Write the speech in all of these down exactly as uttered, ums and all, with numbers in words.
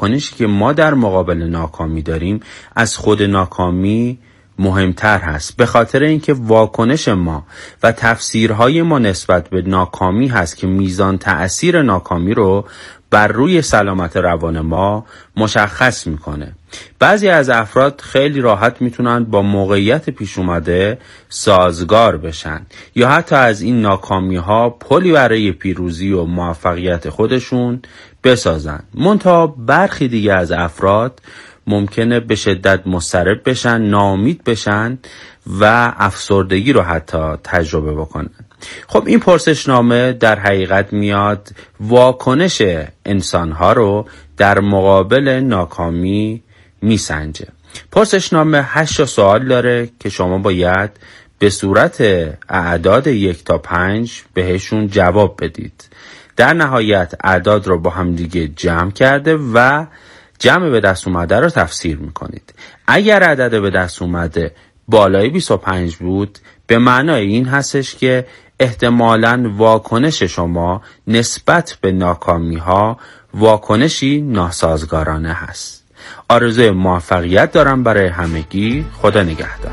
واکنشی که ما در مقابل ناکامی داریم از خود ناکامی مهمتر هست، به خاطر اینکه واکنش ما و تفسیرهای ما نسبت به ناکامی هست که میزان تأثیر ناکامی رو بر روی سلامت روان ما مشخص میکنه. بعضی از افراد خیلی راحت میتونن با موقعیت پیش اومده سازگار بشن یا حتی از این ناکامی ها پلی برای پیروزی و موفقیت خودشون بسازن. منتها برخی دیگه از افراد ممکنه به شدت مضطرب بشن، ناامید بشن و افسردگی رو حتی تجربه بکنن. خب این پرسشنامه در حقیقت میاد واکنش انسانها رو در مقابل ناکامی میسنجه. پرسشنامه هشت سوال داره که شما باید به صورت اعداد یک تا پنج بهشون جواب بدید. در نهایت اعداد رو با هم دیگه جمع کرده و جمع به دست اومده رو تفسیر میکنید. اگر عدد به دست اومده بالای بیست و پنج بود، به معنای این هستش که احتمالاً واکنش شما نسبت به ناکامی ها واکنشی ناسازگارانه هست. آرزوی موفقیت دارم برای همگی. خدا نگهدار.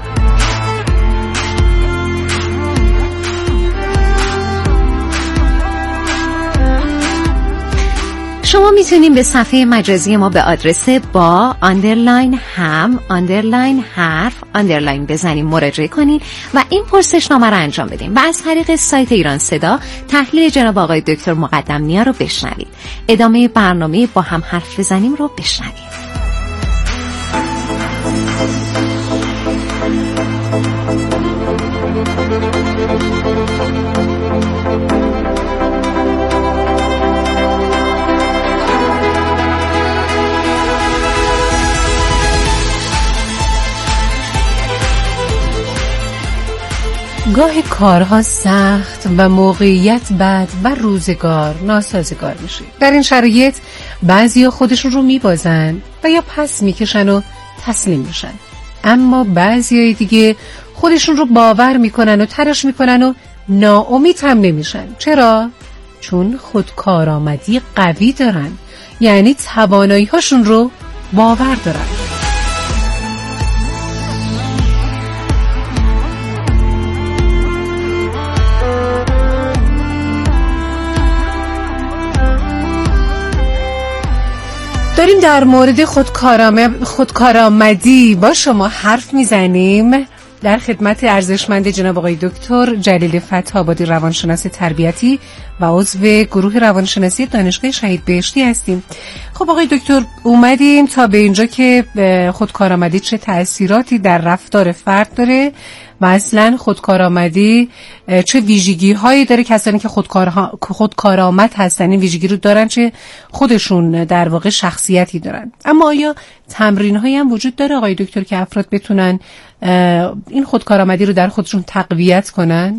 شما میتونید به صفحه مجازی ما به آدرس با اندرلاین هم اندرلاین حرف اندرلاین بزنید مراجعه کنید و این پرسشنامه رو انجام بدین و از طریق سایت ایران صدا تحلیل جناب آقای دکتر مقدم نیا رو بشنوید. ادامه برنامه با هم حرف بزنیم رو بشنوید. گاه کارها سخت و موقعیت بد و روزگار ناسازگار میشه. در این شرایط بعضیا خودشون رو میبازن و یا پس میکشن و تسلیم میشن، اما بعضیای دیگه خودشون رو باور میکنن و تلاش میکنن و ناامید هم نمیشن. چرا؟ چون خودکارآمدی قوی دارن، یعنی توانایی هاشون رو باور دارن. داریم در مورد خودکارآمدی با شما حرف میزنیم. در خدمت ارزشمند جناب آقای دکتر جلیل فتح‌آبادی روانشناس تربیتی و عضو گروه روانشناسی دانشگاه شهید بهشتی هستیم. خب آقای دکتر، اومدیم تا به اینجا که خودکارآمدی چه تأثیراتی در رفتار فرد داره و اصلا خودکارآمدی چه ویژگی هایی داره. کسانی که خودکارها خودکارآمد هستن این ویژگی رو دارن، چه خودشون در واقع شخصیتی دارن. اما آیا تمرین هایی هم وجود داره آقای دکتر که افراد بتونن این خودکارآمدی رو در خودشون تقویت کنن؟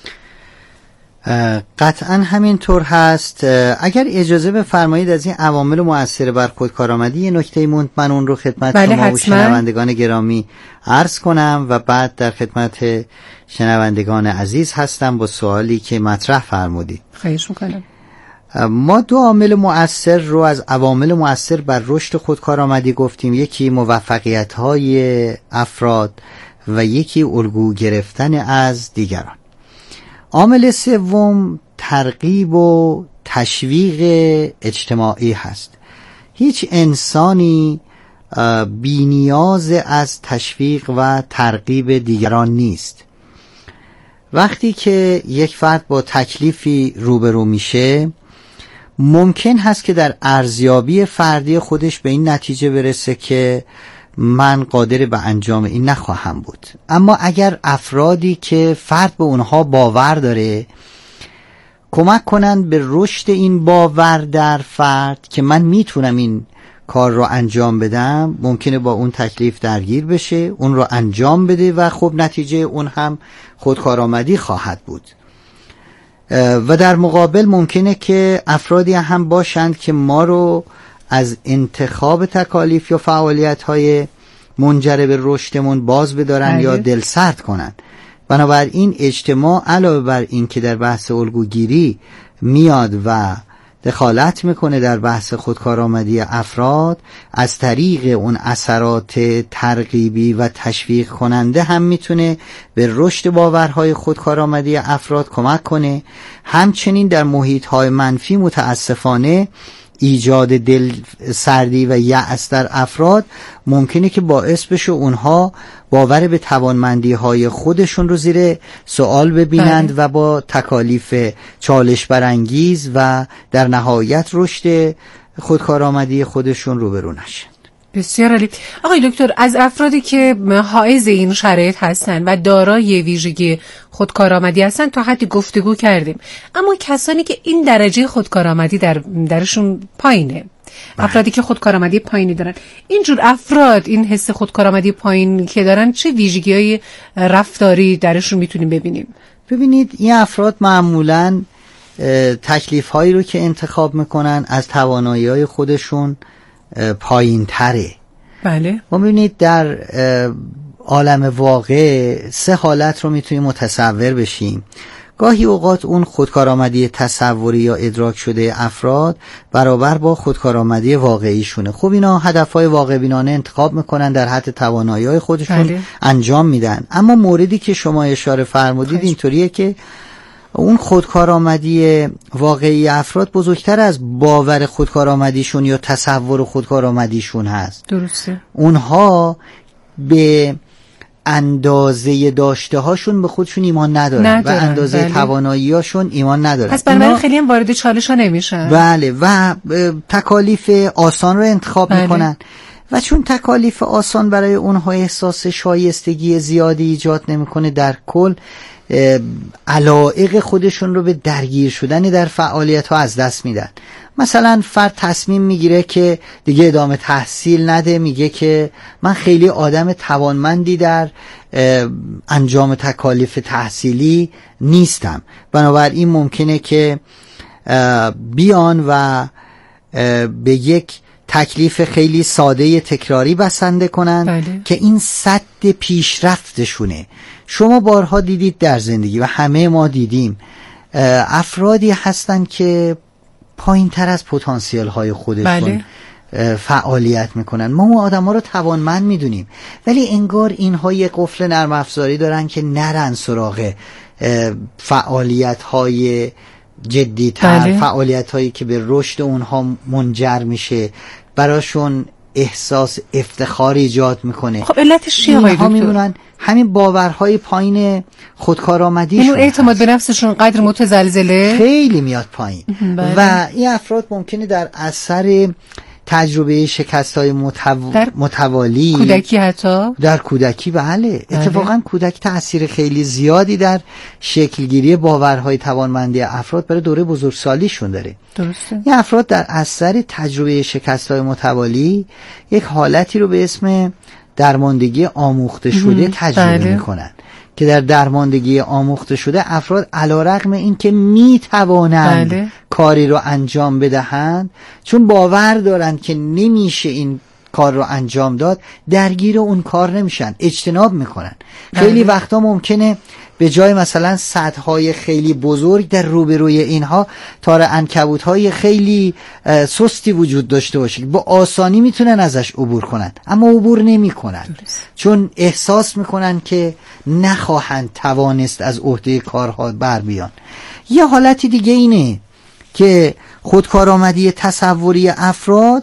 قطعا همینطور هست. اگر اجازه بفرمایید از این عوامل مؤثر بر خودکارآمدی یه نکته موند من اون رو خدمت بله شما و شنوندگان گرامی عرض کنم و بعد در خدمت شنوندگان عزیز هستم با سوالی که مطرح فرمودید. خواهش میکنم. ما دو عامل مؤثر رو از عوامل مؤثر بر رشد خودکارآمدی گفتیم، یکی موفقیت‌های افراد و یکی الگو گرفتن از دیگران. عامل سوم ترغیب و تشویق اجتماعی هست. هیچ انسانی بی نیاز از تشویق و ترغیب دیگران نیست. وقتی که یک فرد با تکلیفی روبرو میشه، ممکن هست که در ارزیابی فردی خودش به این نتیجه برسه که من قادر به انجام این نخواهم بود. اما اگر افرادی که فرد به اونها باور داره کمک کنن به رشد این باور در فرد که من میتونم این کار رو انجام بدم، ممکنه با اون تکلیف درگیر بشه، اون رو انجام بده و خب نتیجه اون هم خودکارآمدی خواهد بود. و در مقابل ممکنه که افرادی هم باشند که ما رو از انتخاب تکالیف یا فعالیت‌های منجر به رشدمون باز بدارن بله. یا دل سرد کنن. بنابراین اجتماع علاوه بر این که در بحث الگوگیری میاد و دخالت میکنه در بحث خودکارآمدی افراد، از طریق اون اثرات ترغیبی و تشویق کننده هم میتونه به رشد باورهای خودکارآمدی افراد کمک کنه. همچنین در محیط‌های منفی متاسفانه ایجاد دل سردی و یأس در افراد ممکنه که باعث بشه اونها باور به توانمندی های خودشون رو زیر سوال ببینند بله. و با تکالیف چالش برانگیز و در نهایت رشد خودکارآمدی خودشون روبرو نشن. بسیار عالی. آقای دکتر، از افرادی که حائز این شرایط هستن و دارای ویژگی خودکارآمدی هستن تا حدی گفتگو کردیم، اما کسانی که این درجه خودکارآمدی در درشون پایینه، افرادی که خودکارآمدی پایینی دارن، اینجور افراد این حس خودکارآمدی پایین که دارن چه ویژگی‌های رفتاری درشون میتونیم ببینیم؟ ببینید این افراد معمولاً تکلیف هایی رو که انتخاب میکنن از توانایی های خودشون پایین تره. بله. ما ببینید در عالم واقع سه حالت رو میتونیم متصور بشیم. گاهی اوقات اون خودکارآمدی تصوری یا ادراک شده افراد برابر با خودکارآمدی واقعیشونه. خب اینا هدفهای واقع بینانه انتخاب میکنن، در حد توانایی‌های خودشون بله. انجام میدن. اما موردی که شما اشاره فرمودید اینطوریه که اون خودکارآمدی واقعی افراد بزرگتر از باور خودکارآمدیشون یا تصور خودکارآمدیشون هست. درسته. اونها به اندازه داشته هاشون به خودشون ایمان ندارن, ندارن. و اندازه بله. توانایی هاشون ایمان ندارن. پس بنابراین خیلی هم وارد چالش ها نمیشن. بله. و تکالیف آسان رو انتخاب بله. میکنن و چون تکالیف آسان برای اونها احساس شایستگی زیادی ایجاد نمیکنه، در کل علایق خودشون رو به درگیر شدن در فعالیت ها از دست میدن. مثلا فرد تصمیم میگیره که دیگه ادامه تحصیل نده، میگه که من خیلی آدم توانمندی در انجام تکالیف تحصیلی نیستم، بنابراین ممکنه که بیان و به یک تکلیف خیلی ساده تکراری بسنده کنن بله. که این سد پیشرفتشونه. شما بارها دیدید در زندگی و همه ما دیدیم افرادی هستن که پایین تر از پتانسیل های خودشون بله. فعالیت میکنن. ما اون آدم ها رو توانمند میدونیم، ولی انگار اینها یک قفل نرم افزاری دارن که نرن سراغ فعالیت های جدی تر بله. فعالیت هایی که به رشد اونها منجر میشه، براشون احساس افتخار ایجاد میکنه. خب علتش چیه آقای دکتر؟ میمونن همین باورهای پایین خودکارآمدیشون، این اعتماد به نفسشون قدر متزلزله خیلی میاد پایین بله. و این افراد ممکنه در اثر تجربه شکست‌های متو... متوالی کودکی حتی در کودکی بله اتفاقا کودک تأثیر خیلی زیادی در شکلگیری باورهای توانمندی افراد برای دوره بزرگسالیشون داره. درسته. این افراد در اثر تجربه شکست‌های متوالی یک حالتی رو به اسم درماندگی آموخته شده تجربه بله. میکنن که در درماندگی آموخته شده افراد علیرغم این که میتوانند بله. کاری رو انجام بدهند، چون باور دارند که نمیشه این کار رو انجام داد، درگیر اون کار نمیشن، اجتناب میکنن. بله. خیلی وقتا ممکنه به جای مثلا سدهای خیلی بزرگ در روبروی اینها تار عنکبوت‌های خیلی سستی وجود داشته باشه که با آسانی میتونن ازش عبور کنن، اما عبور نمیکنن چون احساس میکنن که نخواهند توانست از عهده کارها بر بیان. یه حالتی دیگه اینه که خودکارآمدی تصوری افراد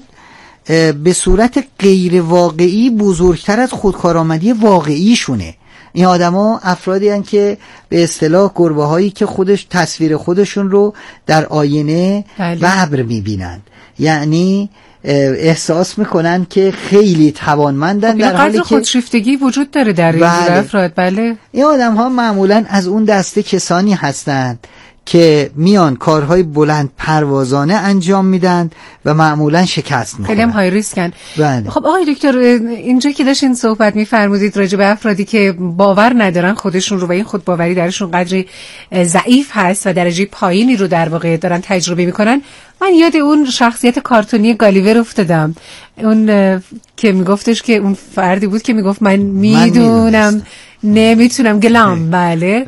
به صورت غیر واقعی بزرگتر از خودکارآمدی واقعیشونه. این آدما افرادی هستند که به اصطلاح گربه هایی که خودش تصویر خودشون رو در آینه ببر میبینند، یعنی احساس میکنن که خیلی توانمندن در حالی که خودشیفتگی وجود داره در این بله. افراد. بله. این آدم ها معمولا از اون دسته کسانی هستند که میان کارهای بلند پروازانه انجام میدن و معمولا شکست میخورن. خیلی هم های ریسکن. بله. خب آقای دکتر، اینجا که داشتین صحبت میفرمودید راجع به افرادی که باور ندارن خودشون رو و این خود باوری درشون قدری ضعیف هست و درجه پایینی رو در واقع دارن تجربه میکنن، من یاد اون شخصیت کارتونی گالیور افتادم، اون که میگفتش که اون فردی بود که میگفت من میدونم نمیتونم گلام بله. بله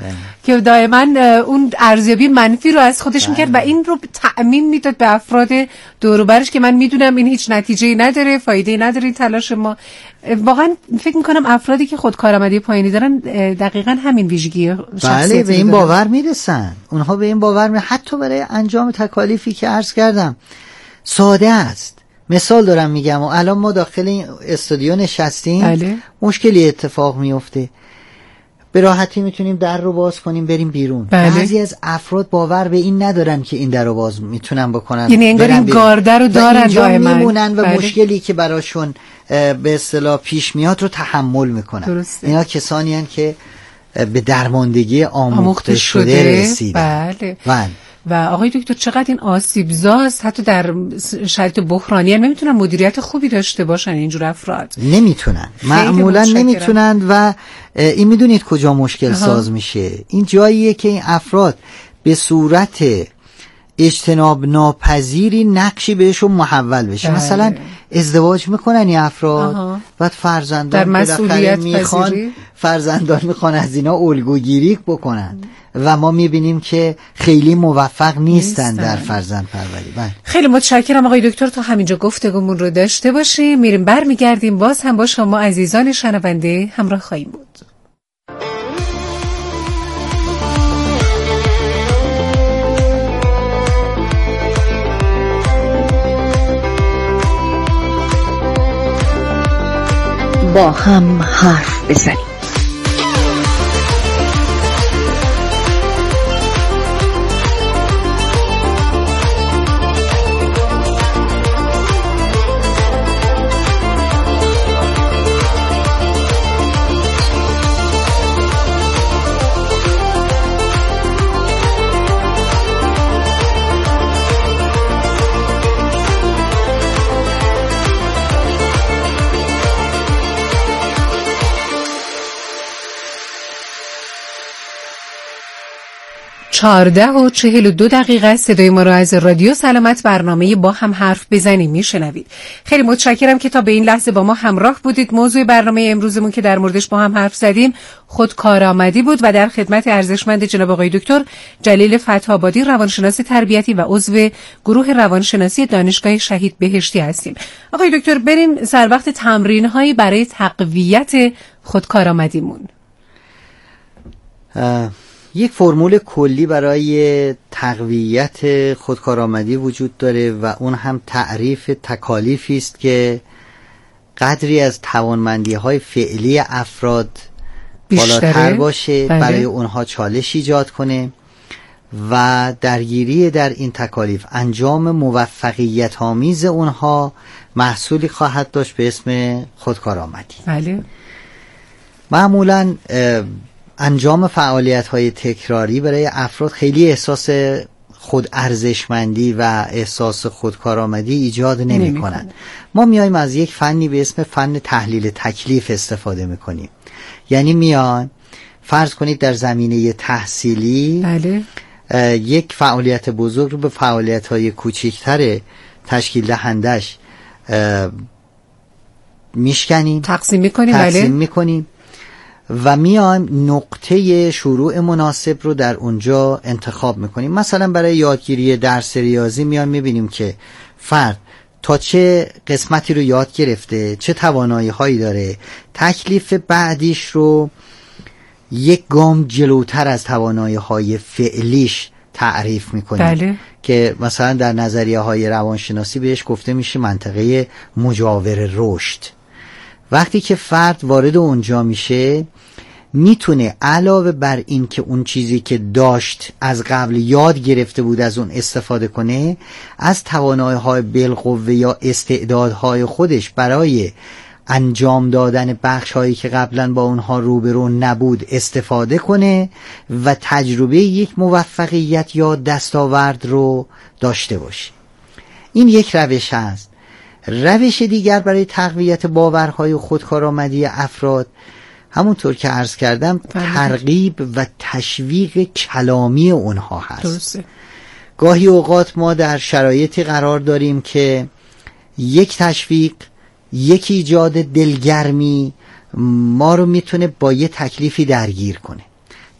که دائما اون ارزیابی منفی رو از خودش میکرد و این رو تعمیم میداد به افراد دور و برش که من میدونم این هیچ نتیجه‌ای نداره، فایده‌ای نداره تلاش ما. واقعا فکر میکنم افرادی که خودکارآمدی پایینی دارن دقیقاً همین ویژگی شخصیتی بله، به این باور میرسن. اونها به این باور می حتی برای انجام تکالیفی که عرض کردم ساده است. مثال دارم میگم و الان ما داخل این استودیو نشستیم، بله. مشکلی اتفاق میفته، به راحتی میتونیم در رو باز کنیم بریم بیرون. بله. بعضی از افراد باور به این ندارن که این در رو باز میتونن بکنن، یعنی انگار این گارده رو دارن دائما میمونن و بله. مشکلی که براشون به اصطلاح پیش میاد رو تحمل میکنن. درسته. اینا کسانی هستند که به درماندگی آموخته, آموخته شده, شده رسیدن. بله. بله. و آقای دکتر چقدر این آسیبزاست، حتی در شرایط بحرانی هم نمیتونن مدیریت خوبی داشته باشن اینجور افراد. نمیتونن، معمولا نمیتونن. و این میدونید کجا مشکل آها. ساز میشه؟ این جاییه که این افراد به صورت اجتناب ناپذیری نقشی بهشون محول بشه. بله. مثلا ازدواج میکنن این افراد آها. بعد فرزندان در مسئولیت میخوان فرزندان میخوان از اینا الگوگیری بکنن و ما میبینیم که خیلی موفق نیستن, نیستن. در فرزند پروری. بله. خیلی متشکرم آقای دکتر، تا همینجا گفتگومون رو داشته باشیم، میریم برمیگردیم باز هم با شما عزیزان شنونده همراه خواهیم بود. با هم حرف بزنیم. چهارده و چهل و دو دقیقه صدای ما را از رادیو سلامت برنامه با هم حرف بزنیم میشنوید. خیلی متشکرم که تا به این لحظه با ما همراه بودید. موضوع برنامه امروزمون که در موردش با هم حرف زدیم خودکارآمدی بود و در خدمت ارزشمند جناب آقای دکتر جلیل فتح‌آبادی روانشناس تربیتی و عضو گروه روانشناسی دانشگاه شهید بهشتی هستیم. آقای دکتر بریم سر وقت تمرین‌هایی برای تقویت خودکارآمدیمون. یک فرمول کلی برای تقویت خودکارآمدی وجود داره و اون هم تعریف تکالیفی است که قدری از توانمندی‌های فعلی افراد بالاتر باشه، بله. برای اونها چالش ایجاد کنه و درگیری در این تکالیف انجام موفقیت آمیز اونها محصولی خواهد داشت به اسم خودکارآمدی. بله. معمولاً انجام فعالیت‌های تکراری برای افراد خیلی احساس خود ارزشمندی و احساس خودکارآمدی ایجاد نمی‌کنند. ما میایم از یک فنی به اسم فن تحلیل تکلیف استفاده می‌کنیم. یعنی میان فرض کنید در زمینه تحصیلی بله. یک فعالیت بزرگ رو به فعالیت‌های کوچکتر تشکیل دهندش میشکنیم، تقسیم می‌کنیم، تقسیم بله. می‌کنیم و میایم نقطه شروع مناسب رو در اونجا انتخاب میکنیم. مثلا برای یادگیری درس ریاضی میایم میبینیم که فرد تا چه قسمتی رو یاد گرفته، چه توانایی هایی داره، تکلیف بعدیش رو یک گام جلوتر از توانایی های فعلیش تعریف میکنیم. بله. که مثلا در نظریه های روانشناسی بهش گفته میشه منطقه مجاور رشد. وقتی که فرد وارد اونجا میشه میتونه علاوه بر این که اون چیزی که داشت از قبل یاد گرفته بود از اون استفاده کنه، از توانایی‌های بالقوه یا استعدادهای خودش برای انجام دادن بخش‌هایی که قبلا با اونها روبرو نبود استفاده کنه و تجربه یک موفقیت یا دستاورد رو داشته باشه. این یک روش هست. روش دیگر برای تقویت باورهای خودکارآمدی افراد همونطور که عرض کردم ترغیب و تشویق کلامی اونها هست. درسته. گاهی اوقات ما در شرایطی قرار داریم که یک تشویق، یک ایجاد دلگرمی ما رو میتونه با یه تکلیفی درگیر کنه.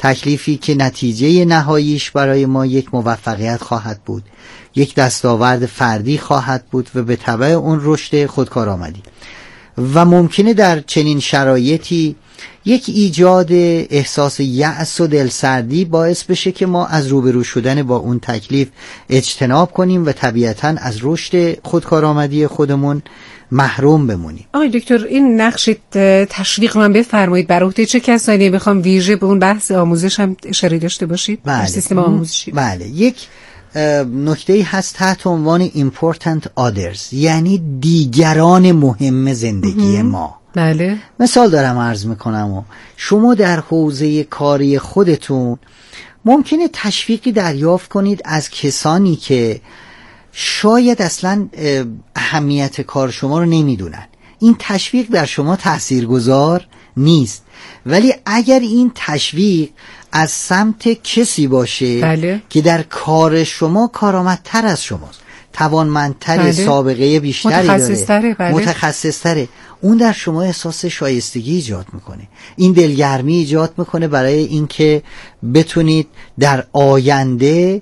تکلیفی که نتیجه نهاییش برای ما یک موفقیت خواهد بود، یک دستاورد فردی خواهد بود و به تبع اون رشد خودکارآمدی. و ممکنه در چنین شرایطی یک ایجاد احساس یأس و دلسردی باعث بشه که ما از روبرو شدن با اون تکلیف اجتناب کنیم و طبیعتاً از رشد خودکارآمدی خودمون محروم بمونیم. آقای دکتر، این نقش تشویق من بفرمایید بر عهده چه کسانی؟ میخوام ویژه به اون بحث آموزش هم اشاره داشته باشید. بله. در سیستم آموزشی. بله، یک نکته‌ای هست تحت عنوان important others، یعنی دیگران مهم زندگی ما. بله. مثال دارم عرض میکنم و شما در حوزه کاری خودتون ممکنه تشویقی دریافت کنید از کسانی که شاید اصلا اهمیت کار شما رو نمیدونن. این تشویق در شما تاثیرگذار نیست، ولی اگر این تشویق از سمت کسی باشه بله. که در کار شما کارآمدتر از شماست، توانمندتر، بله. سابقه بیشتری متخصص داره، بله. متخصص تره، اون در شما احساس شایستگی ایجاد میکنه، این دلگرمی ایجاد میکنه برای اینکه بتونید در آینده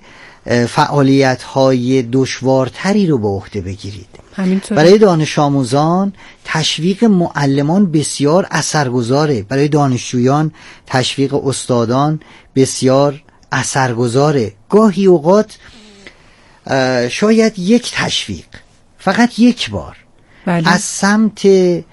فعالیت‌های دشوارتری رو به عهده بگیرید. همینطور. برای دانش آموزان تشویق معلمان بسیار اثرگذاره، برای دانشجویان تشویق استادان بسیار اثرگذاره. گاهی اوقات شاید یک تشویق فقط یک بار بله. از سمت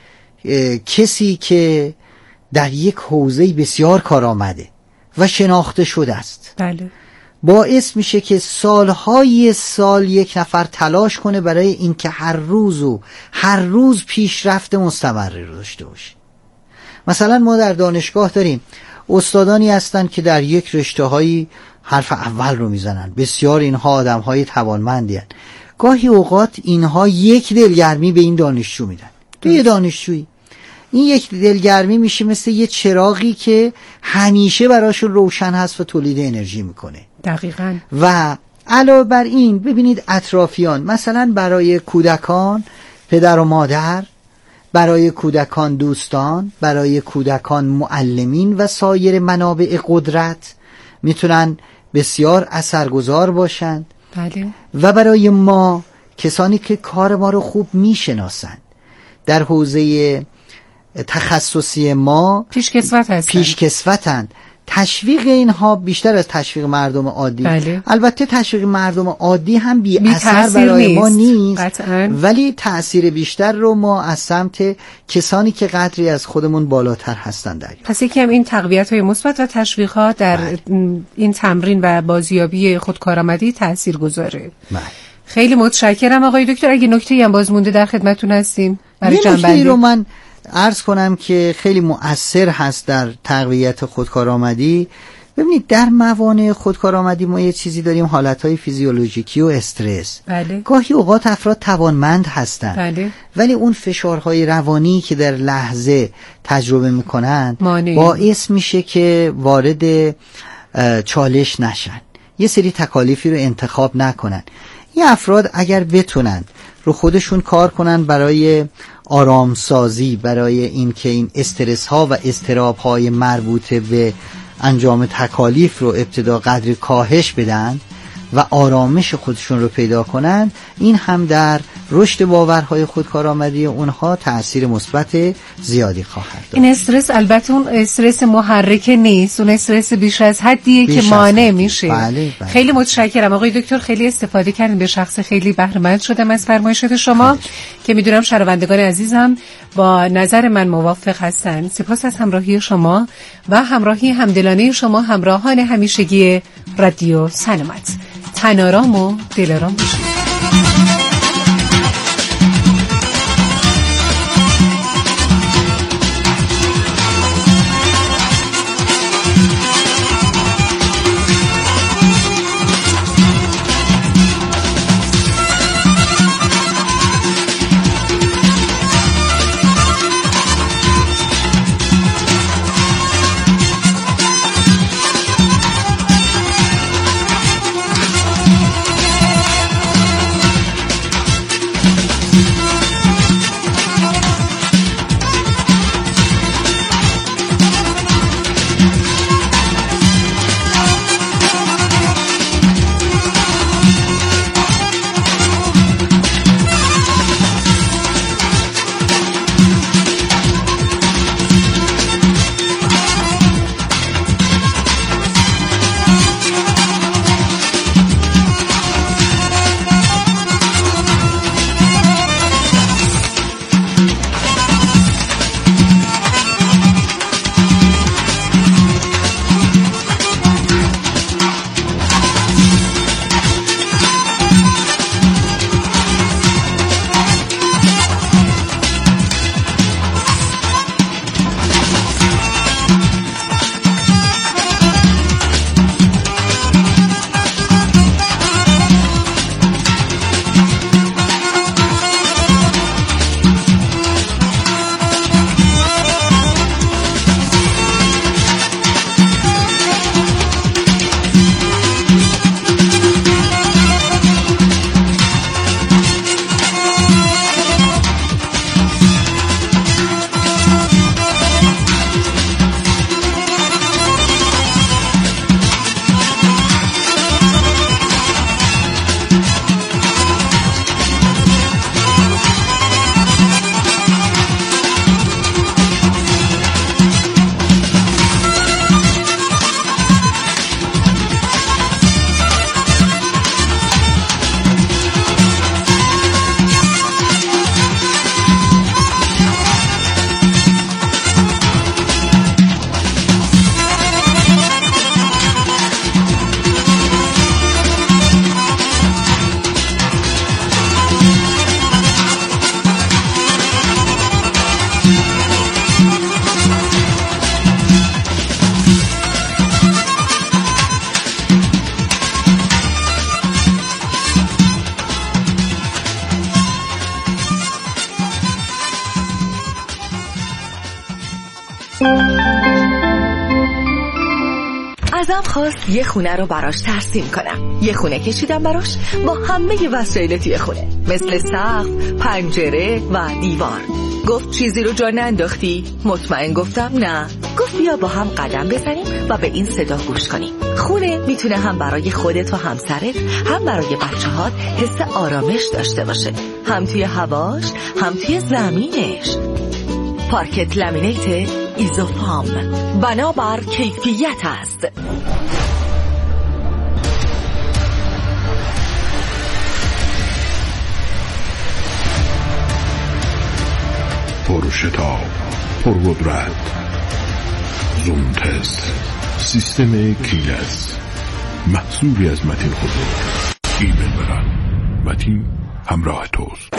کسی که در یک حوزه بسیار کارآمده و شناخته شده است بله. باعث میشه که سالهای سال یک نفر تلاش کنه برای اینکه هر روز و هر روز پیشرفت مستمری رو داشته باشه. مثلا ما در دانشگاه داریم استادانی هستن که در یک رشته‌هایی حرف اول رو میزنن، بسیار اینها آدم‌های توانمندی هستند. گاهی اوقات اینها یک دلگرمی به این دانشجو میدن، به یه دانشجویی این یک دلگرمی میشه مثل یه چراغی که همیشه براشون روشن هست و تولید انرژی میکنه. دقیقاً. و علاوه بر این ببینید اطرافیان، مثلا برای کودکان پدر و مادر، برای کودکان دوستان، برای کودکان معلمین و سایر منابع قدرت میتونن بسیار اثرگذار باشند. بله. و برای ما کسانی که کار ما رو خوب میشناسند، در حوزه تخصصی ما پیشکسوت هستند. پیشکسوتند. تشویق اینها بیشتر از تشویق مردم عادی. بله. البته تشویق مردم عادی هم بی, بی اثر برای نیست. ما نیست قطعاً. ولی تأثیر بیشتر رو ما از سمت کسانی که قدری از خودمون بالاتر هستند داریم. پس یکی هم این تقویت های مثبت و تشویق ها در بله. این تمرین و بازیابی خودکارآمدی تأثیر گذاره. بله. خیلی متشکرم آقای دکتر. اگه نکته‌ای هم باز مونده در خدمتتون هستیم برای جنبندی. رو من عرض کنم که خیلی مؤثر هست در تقویت خودکارآمدی. ببینید در موانع خودکارآمدی ما یه چیزی داریم، حالتهای فیزیولوژیکی و استرس. بله. گاهی اوقات افراد توانمند هستند بله. ولی اون فشارهای روانی که در لحظه تجربه میکنن مانع. باعث میشه که وارد چالش نشن، یه سری تکالیفی رو انتخاب نکنن. این افراد اگر بتونن رو خودشون کار کنن برای آرامسازی، برای اینکه این استرس ها و اضطراب های مربوطه به انجام تکالیف رو ابتدا قدری کاهش بدن و آرامش خودشون رو پیدا کنن، این هم در رشد باورهای خودکارآمدی اونها تأثیر مثبت زیادی خواهد داشت. این استرس البته اون استرس محرک نیست، اون استرس بیش از حدیه بیش که مانع میشه. بله بله. خیلی متشکرم آقای دکتر، خیلی استفاده کردیم، به شخص خیلی بهره مند شدم از فرمایشات شما خیلی. که میدونم شنوندگان عزیزم با نظر من موافق هستن. سپاس از همراهی شما و همراهی همدلانه شما همراهان همیشگی رادیو سلامت. تن‌آرام و دل‌آرام باشید. ازم خواست یه خونه رو براش ترسیم کنم. یه خونه کشیدم براش با همه وسایل توی خونه، مثل سقف، پنجره و دیوار. گفت چیزی رو جا ننداختی؟ مطمئن گفتم نه. گفت بیا با هم قدم بزنیم و به این صدا گوش کنیم. خونه میتونه هم برای خودت و همسرت، هم برای بچه‌هات حس آرامش داشته باشه، هم توی هواش، هم توی زمینش. پارکت لامینیت ایزوفام، بنابر کیفیت است. پرشتاب، پرقدرت، زوم تست، سیستم کیلس، محصولی از متین حضور. ایمیل برن، متین همراه توست.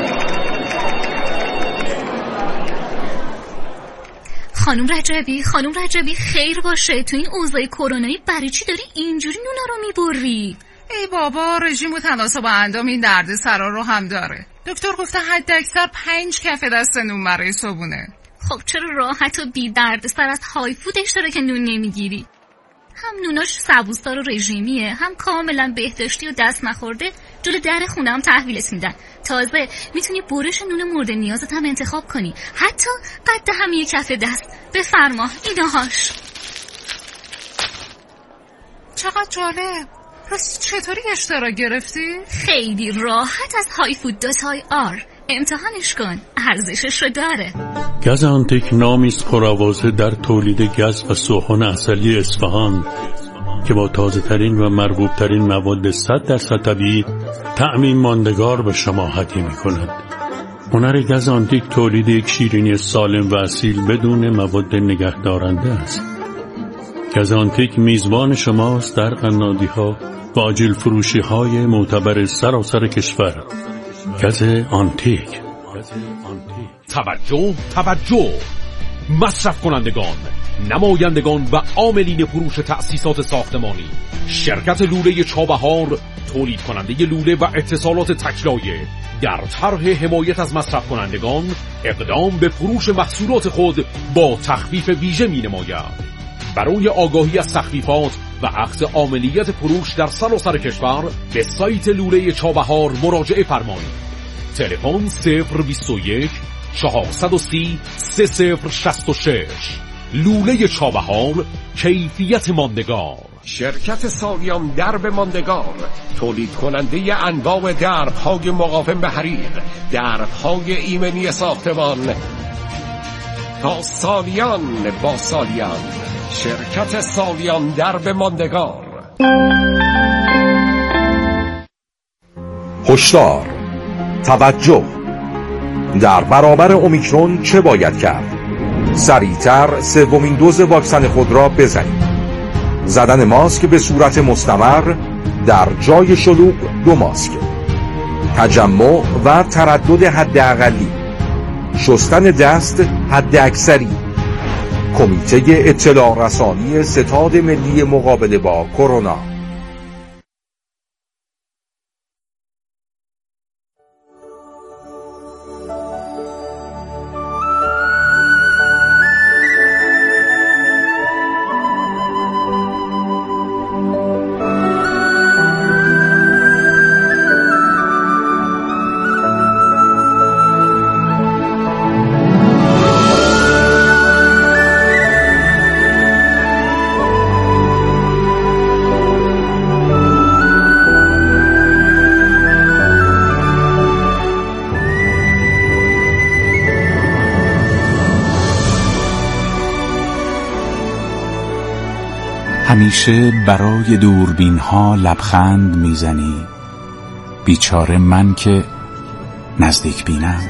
خانم رجبی، خانم رجبی خیر باشه، تو این اوضاع کرونایی برای چی داری اینجوری نونا رو میبری؟ ای بابا، رژیم و تناسب اندام این درد سرا رو هم داره. دکتر گفته حد اکثر پنج کف دست نون برای صبونه. خب چرا راحت و بی درد سر از های فودش داره که نون نمیگیری؟ هم نوناش سبوسدار و رژیمیه، هم کاملا بهداشتی و دست نخورده. جلو در خونه هم تحویلت میدن. تازه میتونی برش نون مورد نیازت هم انتخاب کنی، حتی قد هم یک کف دست. بفرما ایناهاش. چقدر جالب. راستی چطوری اشتراک گرفتی؟ خیلی راحت از های فود دات آی آر. امتحانش کن، ارزشش رو داره. گز آنتیک نامیست پرآوازه در تولید گز و سوهان عسلی اصفهان که با تازه ترین و مرغوب ترین مواد صد درصد طبیعی طعمی ماندگار به شما هدیه می کند. هنر گز آنتیک تولید یک شیرینی سالم و اصیل بدون مواد نگهدارنده است. گز آنتیک میزبان شماست در قنادی ها و آجیل فروشی های معتبر سراسر کشور. گز آنتیک. توجه توجه مصرف کنندگان، نمایندگان و عاملین فروش تأسیسات ساختمانی، شرکت لوله چابهار تولید کننده لوله و اتصالات تکلایه در طرح حمایت از مصرف کنندگان اقدام به فروش محصولات خود با تخفیف ویژه می نماید. برای آگاهی از تخفیفات و اخذ عاملیت فروش در سراسر کشور به سایت لوله چابهار مراجعه فرمایید. تلفن صفر بیست و یک چهارصد و سی سه صفر شصت و شش. لوله چابهار، کیفیت ماندگار. شرکت سالیان درب ماندگار تولید کننده انواع درب‌های مقاوم به حریق، درب‌های ایمنی ساختمان. تا سالیان با سالیان، شرکت سالیان درب ماندگار. هشدار، توجه، در برابر اومیکرون چه باید کرد؟ سریعتر سومین دوز واکسن خود را بزنید. زدن ماسک به صورت مستمر در جای شلوغ، دو ماسک، تجمع و تردد حداقلی، شستن دست حد اکثری. کمیته اطلاع رسانی ستاد ملی مقابله با کرونا. همیشه برای دوربین ها لبخند میزنی، بیچاره من که نزدیک بینم.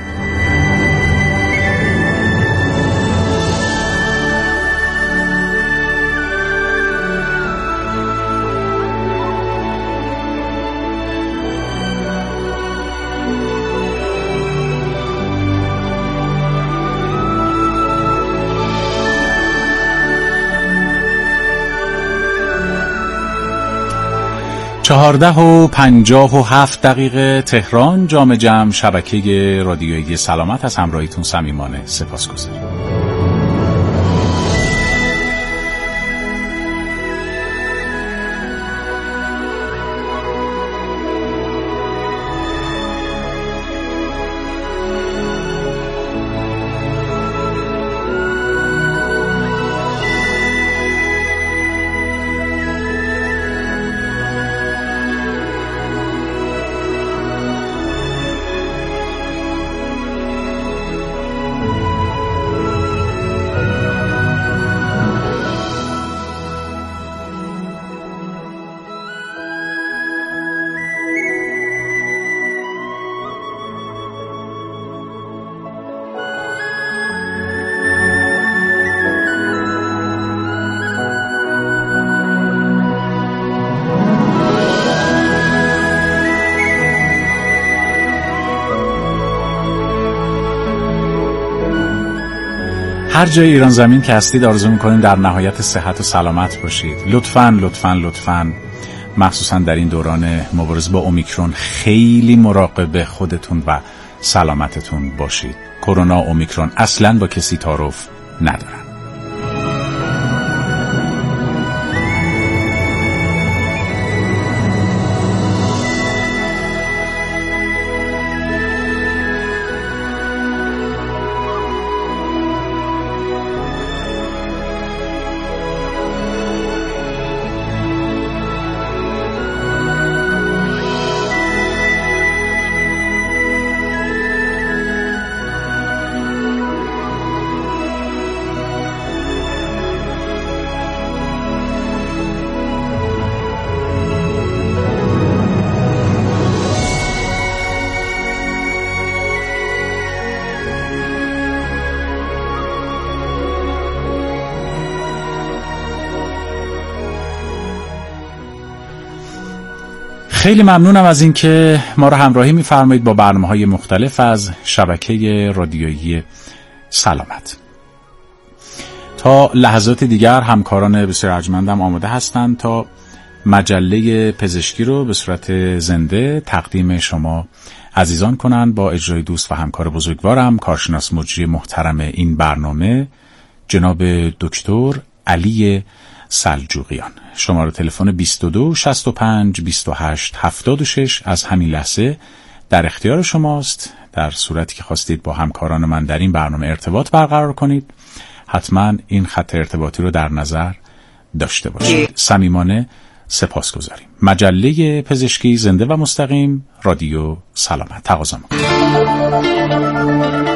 چهارده و پنجاه و هفت دقیقه تهران، جام جم، شبکه رادیویی سلامت. از همراهیتون صمیمانه سپاسگزاریم. هر جای ایران زمین که هستید آرزو میکنیم در نهایت صحت و سلامت باشید. لطفاً لطفاً لطفاً مخصوصاً در این دوران مبارزه با اومیکرون خیلی مراقب خودتون و سلامتتون باشید. کرونا و اومیکرون اصلاً با کسی تعارف ندارن. خیلی ممنونم از اینکه ما رو همراهی می‌فرمایید با برنامه‌های مختلف از شبکه رادیویی سلامت. تا لحظات دیگر همکاران بسیار ارجمندم آماده هستند تا مجله پزشکی رو به صورت زنده تقدیم شما عزیزان کنند با اجرای دوست و همکار بزرگوارم، کارشناس مجری محترم این برنامه جناب دکتر علی سلجوقیان. شماره تلفن بیست و دو شصت و پنج بیست و هشت هفتاد و شش از همین لحظه در اختیار شماست. در صورتی که خواستید با همکاران من در این برنامه ارتباط برقرار کنید حتما این خط ارتباطی رو در نظر داشته باشید. صمیمانه سپاسگزاریم. مجله پزشکی زنده و مستقیم، رادیو سلامت. تقاضا می‌کنم.